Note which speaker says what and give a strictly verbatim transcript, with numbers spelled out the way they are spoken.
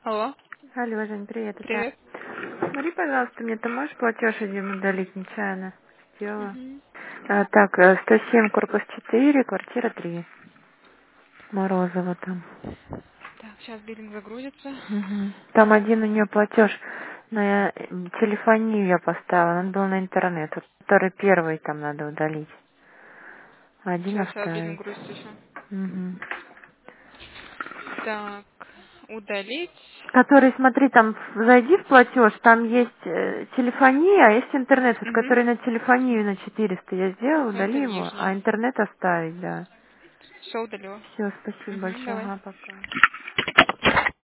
Speaker 1: Алло,
Speaker 2: Алло, Жень, привет, это...
Speaker 1: привет.
Speaker 2: Смотри, пожалуйста, мне ты можешь платеж один удалить нечаянно? Сделала.
Speaker 1: Мгм.
Speaker 2: А, так, э, сто семь, корпус четыре, квартира три. Морозова там.
Speaker 1: Так, сейчас биллинг загрузится.
Speaker 2: Мгм. Там один у нее платеж на э, телефонию я поставила, надо было на интернет. Вот который первый там надо удалить. А один
Speaker 1: Сейчас, сейчас биллинг
Speaker 2: оставить.
Speaker 1: грузится еще.
Speaker 2: Мгм.
Speaker 1: Так, удалить.
Speaker 2: Который, смотри, там зайди в платеж, там есть э, телефония, а есть интернет, вот
Speaker 1: Угу.
Speaker 2: который на телефонию на четыреста я сделала, удали
Speaker 1: Это
Speaker 2: его, а
Speaker 1: нижний.
Speaker 2: интернет оставить, да.
Speaker 1: Все удалила.
Speaker 2: Все, спасибо
Speaker 1: Угу,
Speaker 2: большое,
Speaker 1: давай.
Speaker 2: ага, пока.